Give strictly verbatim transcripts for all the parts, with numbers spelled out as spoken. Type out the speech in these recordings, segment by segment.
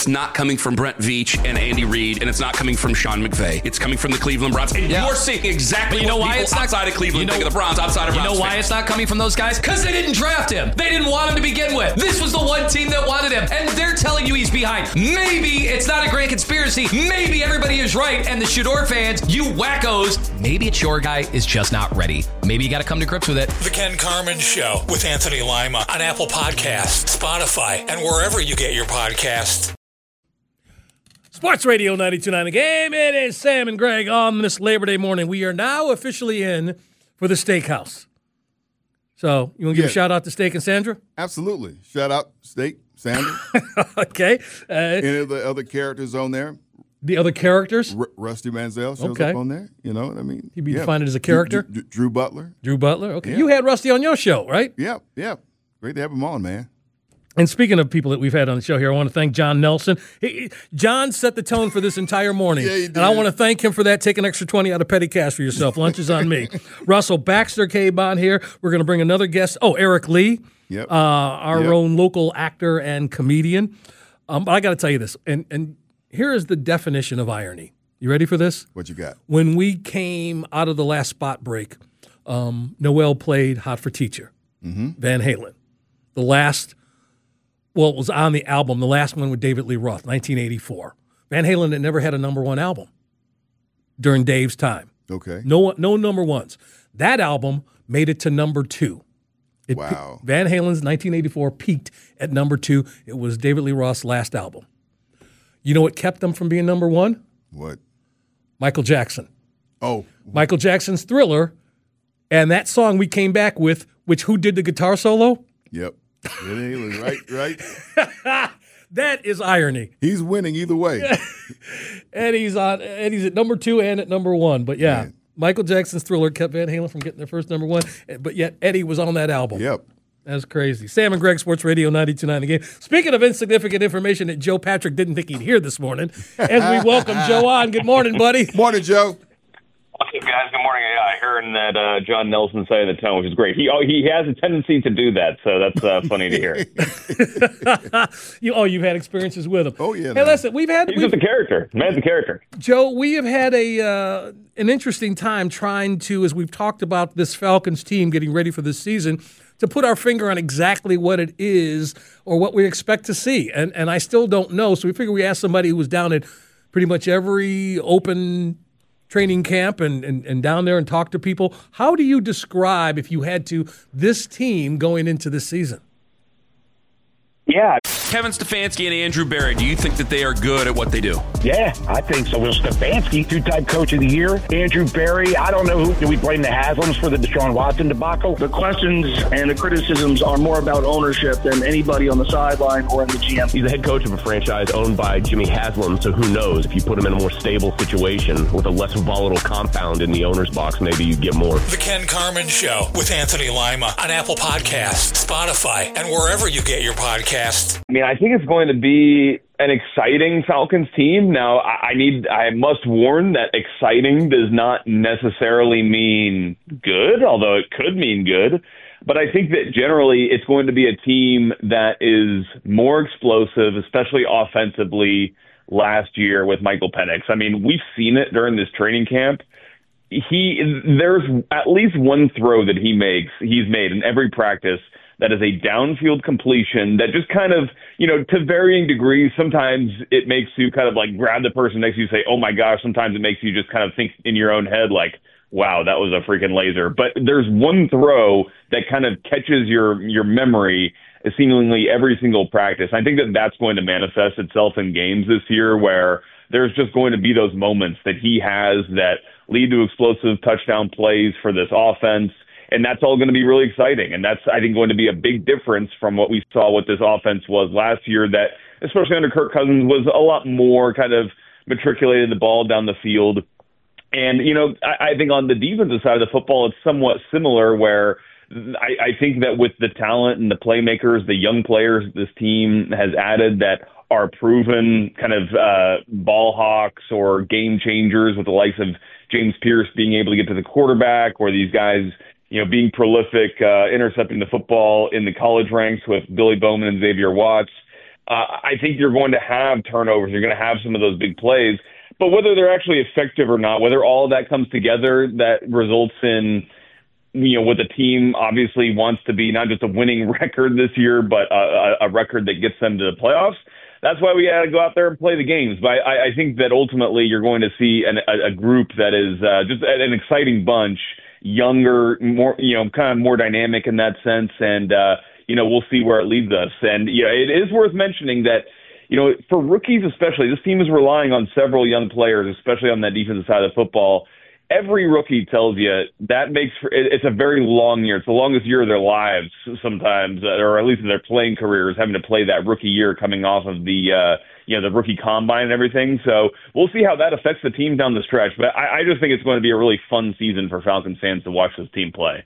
it's not coming from Brent Veach and Andy Reid, and it's not coming from Sean McVay. It's coming from the Cleveland Browns. And yeah. you're seeing exactly but you know what why people it's not, outside of Cleveland you know, think of the Browns, outside of Browns. You know why fans. it's not coming from those guys? Because they didn't draft him. They didn't want him to begin with. This was the one team that wanted him, and they're telling you he's behind. Maybe it's not a grand conspiracy. Maybe everybody is right, and the Shador fans, you wackos, maybe it's your guy is just not ready. Maybe you got to come to grips with it. The Ken Carman Show with Anthony Lima on Apple Podcasts, Spotify, and wherever you get your podcasts. Sports Radio ninety-two point nine The Game. It is Sam and Greg on this Labor Day morning. We are now officially in for the Steakhouse. So, you want to give yeah. a shout out to Steak and Sandra? Absolutely. Shout out Steak, Sandra. Okay. Uh, Any of the other characters on there? The other characters? R- Rusty Manziel shows okay. up on there. You know what I mean? He'd be yeah. defined as a character? Drew, Drew, Drew Butler. Drew Butler. Okay. Yeah. You had Rusty on your show, right? Yeah, yeah. Great to have him on, man. And speaking of people that we've had on the show here, I want to thank John Nelson. He, John set the tone for this entire morning. Yeah, he did. And I want to thank him for that. Take an extra twenty out of petty cash for yourself. Lunch is on me. Russell Baxter came on here. We're going to bring another guest. Oh, Eric Lee, yep. uh, our yep. own local actor and comedian. Um, but I got to tell you this, and, and here is the definition of irony. You ready for this? What you got? When we came out of the last spot break, um, Noel played Hot for Teacher, mm-hmm. Van Halen. The last... Well, it was on the album, the last one with David Lee Roth, nineteen eighty-four. Van Halen had never had a number one album during Dave's time. Okay. No no number ones. That album made it to number two. It wow. Pe- Van Halen's nineteen eighty-four peaked at number two. It was David Lee Roth's last album. You know what kept them from being number one? What? Michael Jackson. Oh. Michael Jackson's Thriller, and that song we came back with, which who did the guitar solo? Yep. right, right. That is irony. He's winning either way. Eddie's on. Eddie's at number two and at number one. But yeah, Man. Michael Jackson's Thriller kept Van Halen from getting their first number one. But yet Eddie was on that album. Yep. That's crazy. Sam and Greg, Sports Radio ninety-two point nine The Game. Speaking of insignificant information that Joe Patrick didn't think he'd hear this morning, as we welcome Joe on. Good morning, buddy. Morning, Joe. What's up, guys? Good morning. Yeah, I heard that uh, John Nelson say the tone, which is great. He oh, he has a tendency to do that, so that's uh, funny to hear. you, oh, you've had experiences with him. Oh, yeah. Hey, man. listen, we've had... He's we've, just a character. Man's a character. Joe, we have had a uh, an interesting time trying to, as we've talked about this Falcons team getting ready for this season, to put our finger on exactly what it is or what we expect to see. And, and I still don't know, so we figure we ask somebody who was down at pretty much every open training camp and, and, and down there and talk to people. How do you describe, if you had to, this team going into this season? Yeah. Kevin Stefanski and Andrew Berry, do you think that they are good at what they do? Yeah, I think so. Will Stefanski, two-time coach of the year. Andrew Berry, I don't know who. Do we blame the Haslams for the Deshaun Watson debacle? The questions and the criticisms are more about ownership than anybody on the sideline or in the G M. He's the head coach of a franchise owned by Jimmy Haslam, so who knows? If you put him in a more stable situation with a less volatile compound in the owner's box, maybe you get more. The Ken Carman Show with Anthony Lima on Apple Podcasts, Spotify, and wherever you get your podcasts. I mean, I think it's going to be an exciting Falcons team. Now, I need, I must warn that exciting does not necessarily mean good, although it could mean good. But I think that generally it's going to be a team that is more explosive, especially offensively last year with Michael Penix. I mean, we've seen it during this training camp. He, there's at least one throw that he makes, he's made in every practice that is a downfield completion that just kind of, you know, to varying degrees, sometimes it makes you kind of like grab the person next to you and say, oh my gosh, sometimes it makes you just kind of think in your own head like, wow, that was a freaking laser. But there's one throw that kind of catches your, your memory seemingly every single practice. I think that that's going to manifest itself in games this year where there's just going to be those moments that he has that lead to explosive touchdown plays for this offense. And that's all going to be really exciting. And that's, I think, going to be a big difference from what we saw what this offense was last year that, especially under Kirk Cousins, was a lot more kind of matriculated the ball down the field. And, you know, I, I think on the defensive side of the football, it's somewhat similar where I, I think that with the talent and the playmakers, the young players this team has added that are proven kind of uh, ball hawks or game changers with the likes of James Pierce being able to get to the quarterback, or these guys, you know, being prolific, uh, intercepting the football in the college ranks with Billy Bowman and Xavier Watts. uh, I think you're going to have turnovers. You're going to have some of those big plays. But whether they're actually effective or not, whether all of that comes together, that results in, you know, what the team obviously wants to be, not just a winning record this year, but a, a record that gets them to the playoffs. That's why we got to go out there and play the games. But I, I think that ultimately you're going to see an, a, a group that is uh, just an exciting bunch, younger, more, you know, kind of more dynamic in that sense. And, uh, you know, we'll see where it leads us. And, you know, it is worth mentioning that, you know, for rookies especially, this team is relying on several young players, especially on that defensive side of the football. Every rookie tells you that makes for, it's a very long year. It's the longest year of their lives sometimes, or at least in their playing careers, having to play that rookie year coming off of the uh, you know the rookie combine and everything. So we'll see how that affects the team down the stretch. But I, I just think it's going to be a really fun season for Falcons fans to watch this team play.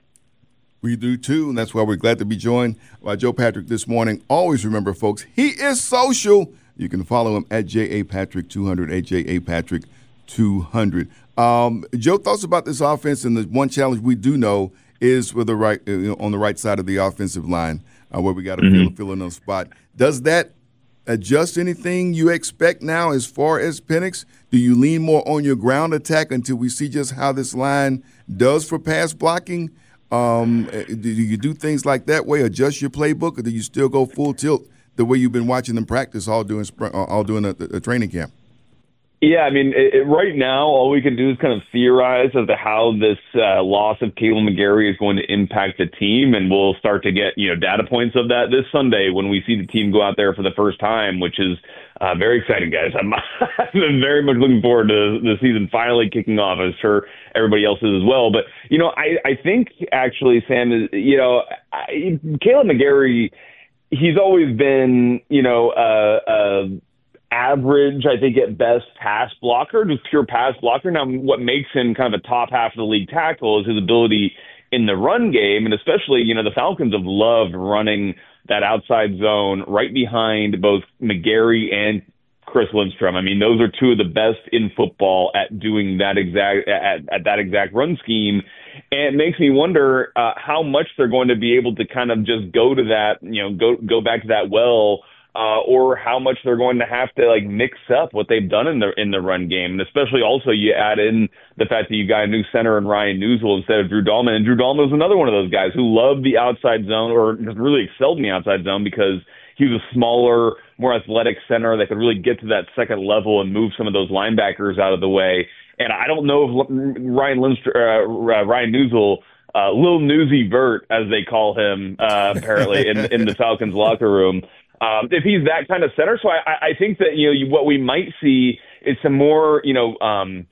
We do too, and that's why we're glad to be joined by Joe Patrick this morning. Always remember, folks, he is social. You can follow him at J A Patrick two hundred, at J A Patrick two hundred. Um, Joe, thoughts about this offense, and the one challenge we do know is with the right you know, on the right side of the offensive line, uh, where we got to mm-hmm. fill, fill in a spot. Does that adjust anything you expect now as far as Penix? Do you lean more on your ground attack until we see just how this line does for pass blocking? Um, do you do things like that way, adjust your playbook, or do you still go full tilt the way you've been watching them practice all during spring, all during a, a training camp? Yeah, I mean, it, it, right now, all we can do is kind of theorize as to how this uh, loss of Kaleb McGary is going to impact the team, and we'll start to get, you know, data points of that this Sunday when we see the team go out there for the first time, which is uh, very exciting, guys. I'm, I'm very much looking forward to the season finally kicking off. I'm sure everybody else is as well. But, you know, I, I think actually, Sam, is, you know, I, Kaleb McGary, he's always been, you know, uh, uh, average, I think at best, pass blocker, just pure pass blocker. Now, what makes him kind of a top half of the league tackle is his ability in the run game, and especially, you know, the Falcons have loved running that outside zone right behind both McGary and Chris Lindstrom. I mean, those are two of the best in football at doing that exact at, at that exact run scheme. And it makes me wonder uh, how much they're going to be able to kind of just go to that, you know, go go back to that well. Uh, or how much they're going to have to like mix up what they've done in the in the run game, and especially also you add in the fact that you got a new center in Ryan Newsel instead of Drew Dahlman, and Drew Dahlman was another one of those guys who loved the outside zone or just really excelled in the outside zone because he was a smaller, more athletic center that could really get to that second level and move some of those linebackers out of the way. And I don't know if Ryan Lindstrom, uh, Ryan Newsel, uh, Lil Newsy Vert, as they call him, uh, apparently in in the Falcons locker room. Um, if he's that kind of center. So I, I think that, you know, you, what we might see is some more, you know, um,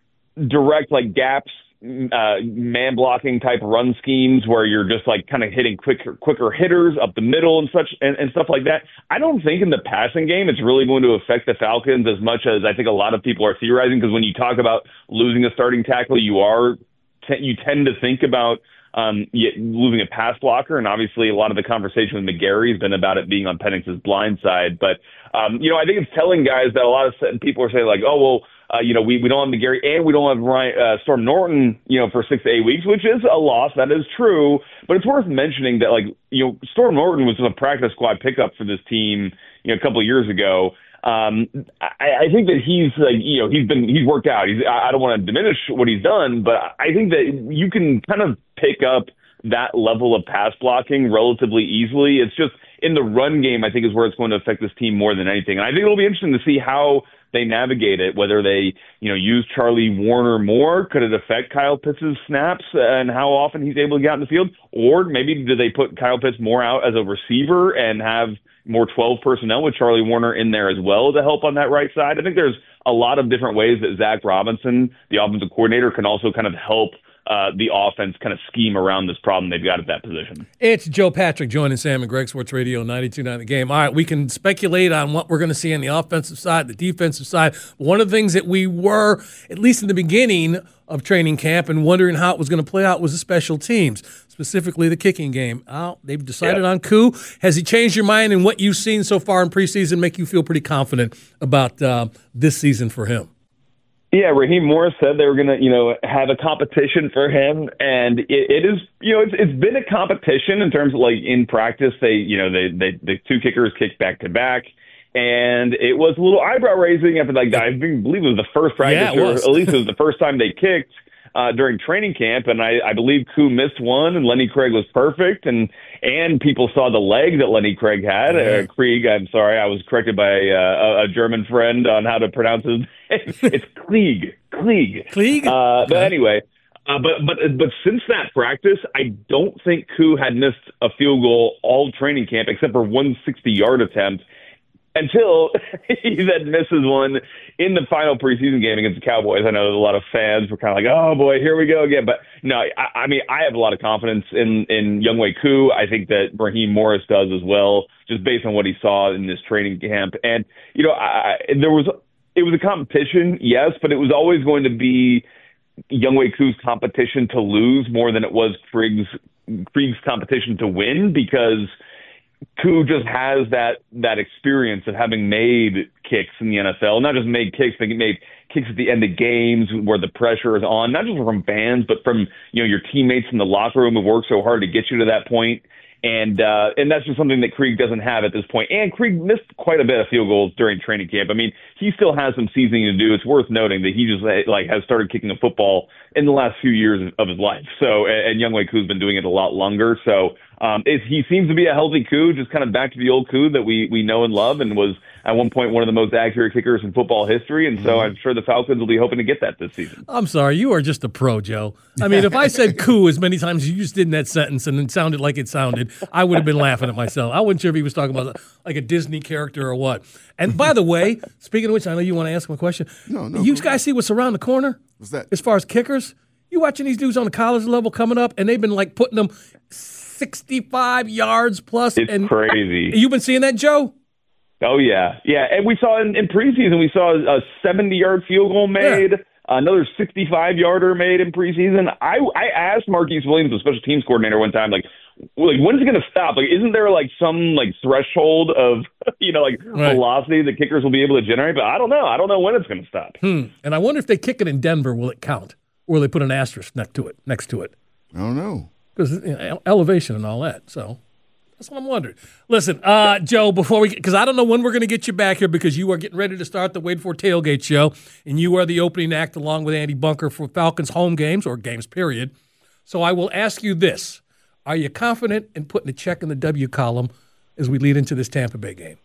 direct like gaps, uh, man blocking type run schemes where you're just like kind of hitting quicker, quicker hitters up the middle and such and, and stuff like that. I don't think in the passing game it's really going to affect the Falcons as much as I think a lot of people are theorizing, because when you talk about losing a starting tackle, you are t- you tend to think about Um, losing a pass blocker, and obviously a lot of the conversation with McGary has been about it being on Penix's blind side. But, um, you know, I think it's telling guys that a lot of people are saying, like, oh, well, uh, you know, we, we don't have McGary and we don't have Ryan, uh, Storm Norton, you know, for six to eight weeks, which is a loss. That is true. But it's worth mentioning that, like, you know, Storm Norton was a practice squad pickup for this team, you know, a couple of years ago. Um, I, I think that he's like, you know, he's been, he's worked out. He's, I don't want to diminish what he's done, but I think that you can kind of pick up that level of pass blocking relatively easily. It's just in the run game, I think, is where it's going to affect this team more than anything. And I think it'll be interesting to see how they navigate it, whether they, you know, use Charlie Warner more. Could it affect Kyle Pitts' snaps and how often he's able to get out in the field? Or maybe do they put Kyle Pitts more out as a receiver and have more twelve personnel with Charlie Warner in there as well to help on that right side? I think there's a lot of different ways that Zach Robinson, the offensive coordinator, can also kind of help uh, the offense kind of scheme around this problem they've got at that position. It's Joe Patrick joining Sam and Greg, Sports Radio ninety-two point nine The Game. All right, we can speculate on what we're going to see on the offensive side, the defensive side. One of the things that we were, at least in the beginning of training camp, and wondering how it was going to play out was the special teams, specifically the kicking game. Oh, they've decided yeah. on Koo. Has he changed your mind, and what you've seen so far in preseason make you feel pretty confident about uh, this season for him? Yeah, Raheem Morris said they were going to, you know, have a competition for him, and it, it is, you know, it's, it's been a competition in terms of like in practice. They, you know, they, they the two kickers kicked back to back, and it was a little eyebrow raising after like I believe it was the first practice, yeah, or at least it was the first time they kicked uh, during training camp, and I, I believe Koo missed one, and Lenny Craig was perfect, and and people saw the leg that Lenny Craig had. Yeah. Uh, Krieg, I'm sorry, I was corrected by uh, a, a German friend on how to pronounce his name. It's Klieg. Klieg. Klieg? Uh, but anyway, uh, but but but since that practice, I don't think Koo had missed a field goal all training camp except for one sixty-yard attempt until he then misses one in the final preseason game against the Cowboys. I know a lot of fans were kind of like, oh, boy, here we go again. But, no, I, I mean, I have a lot of confidence in, in Younghoe Koo. I think that Raheem Morris does as well, just based on what he saw in this training camp. And, you know, I, there was it was a competition, yes, but it was always going to be Younghoe Koo's competition to lose more than it was Krieg's, Krieg's competition to win, because Koo just has that that experience of having made kicks in the N F L, not just made kicks, but made kicks at the end of games where the pressure is on, not just from fans, but from, you know, your teammates in the locker room who worked so hard to get you to that point. And uh, and that's just something that Krieg doesn't have at this point. And Krieg missed quite a bit of field goals during training camp. I mean, he still has some seasoning to do. It's worth noting that he just like has started kicking a football in the last few years of his life. So, and Younghoe Koo's been doing it a lot longer. So um, it, he seems to be a healthy Koo, just kind of back to the old Koo that we we know and love, and was at one point one of the most accurate kickers in football history. And so I'm sure the Falcons will be hoping to get that this season. I'm sorry, you are just a pro, Joe. I mean, if I said Koo as many times as you just did in that sentence and it sounded like it sounded, I would have been laughing at myself. I wasn't sure if he was talking about like a Disney character or what. And by the way, speaking of which, I know you want to ask him a question. No, no. You guys see what's around the corner? What's that? As far as kickers? You watching these dudes on the college level coming up, and they've been like putting them sixty-five yards plus. It's and crazy. You've been seeing that, Joe? Oh, yeah. Yeah, and we saw in, in preseason, we saw a seventy-yard field goal made, Yeah. another sixty-five-yarder made in preseason. I I asked Marquise Williams, the special teams coordinator, one time, like, like when's it going to stop? Like, isn't there, like, some, like, threshold of, you know, like, Right. velocity that kickers will be able to generate? But I don't know. I don't know when it's going to stop. Hmm. And I wonder if they kick it in Denver, will it count? Or will they put an asterisk next to it? Next to it? I don't know. Because you know, elevation and all that. So that's what I'm wondering. Listen, uh, Joe, before we, because I don't know when we're going to get you back here, because you are getting ready to start the Wade for Tailgate show, and you are the opening act along with Andy Bunker for Falcons home games or games period. So I will ask you this: are you confident in putting a check in the W column as we lead into this Tampa Bay game?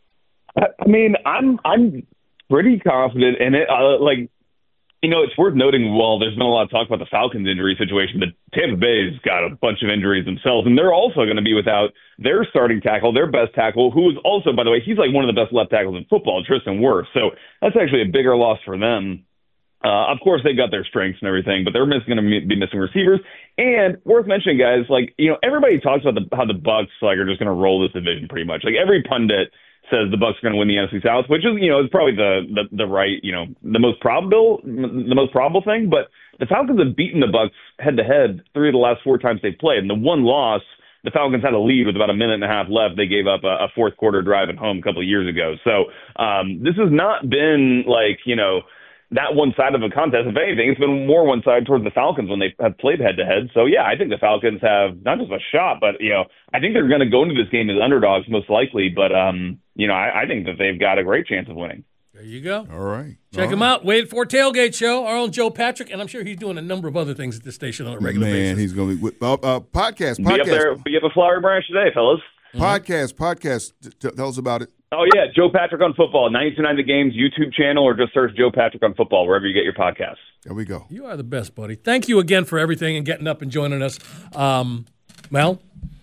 I mean, I'm I'm pretty confident in it. Uh, like. You know, it's worth noting, well, there's been a lot of talk about the Falcons injury situation, but Tampa Bay's got a bunch of injuries themselves, and they're also going to be without their starting tackle, their best tackle, who is also, by the way, he's like one of the best left tackles in football, Tristan Wirfs. So that's actually a bigger loss for them. Uh, of course, they've got their strengths and everything, but they're going to be missing receivers. And worth mentioning, guys, like, you know, everybody talks about the, how the Bucs like are just going to roll this division pretty much. Like every pundit says the Bucs are going to win the N F C South, which is, you know, is probably the, the the right, you know, the most probable the most probable thing. But the Falcons have beaten the Bucs head to head three of the last four times they've played, and the one loss, the Falcons had a lead with about a minute and a half left. They gave up a, a fourth quarter drive at home a couple of years ago. So um, this has not been like, you know, that one side of a contest. If anything, it's been more one side towards the Falcons when they have played head to head. So yeah, I think the Falcons have not just a shot, but you know, I think they're going to go into this game as underdogs most likely. But um, you know, I, I think that they've got a great chance of winning. There you go. All right. Check All him right. out. Wade for Tailgate Show. Our own Joe Patrick, and I'm sure he's doing a number of other things at this station on a regular Man, basis. he's going to be with uh, uh, podcast. Be up Podcast. there, be up at Flowery Branch today, fellas. Podcast. Podcast. T- t- tell us about it. Oh, yeah, Joe Patrick on Football, ninety-two point nine The Game's YouTube channel, or just search Joe Patrick on Football, wherever you get your podcasts. There we go. You are the best, buddy. Thank you again for everything and getting up and joining us. Um, well,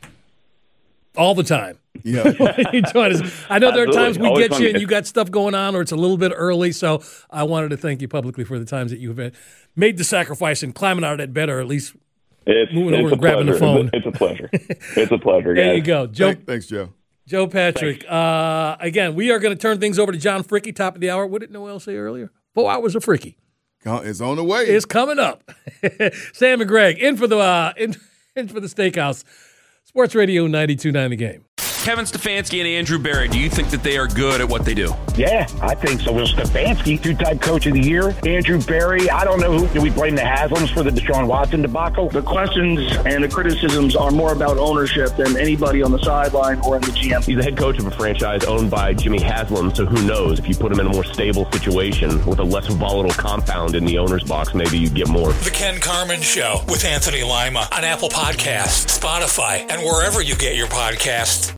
all the time. Yeah. You join us. I know there are Absolutely. times we Always get fun you to and get- you got stuff going on or it's a little bit early, so I wanted to thank you publicly for the times that you've made the sacrifice and climbing out of that bed, or at least It's, moving it's over a and grabbing the pleasure. phone. It's a pleasure. It's a pleasure, guys. There you go. Joe, Thank- Thanks, Joe. Joe Patrick. Uh, again, we are going to turn things over to John Fricky, top of the hour. What did Noel say earlier? Four hours of Fricky. It's on the way. It's coming up. Sam and Greg in for the uh, in, in for the Steakhouse. Sports Radio ninety-two point nine The Game. Kevin Stefanski and Andrew Berry, do you think that they are good at what they do? Yeah, I think so. Will Stefanski, two-time coach of the year. Andrew Berry, I don't know who. Do we blame the Haslams for the Deshaun Watson debacle? The questions and the criticisms are more about ownership than anybody on the sideline or in the G M. He's the head coach of a franchise owned by Jimmy Haslam, so who knows? If you put him in a more stable situation with a less volatile compound in the owner's box, maybe you get more. The Ken Carman Show with Anthony Lima on Apple Podcasts, Spotify, and wherever you get your podcasts.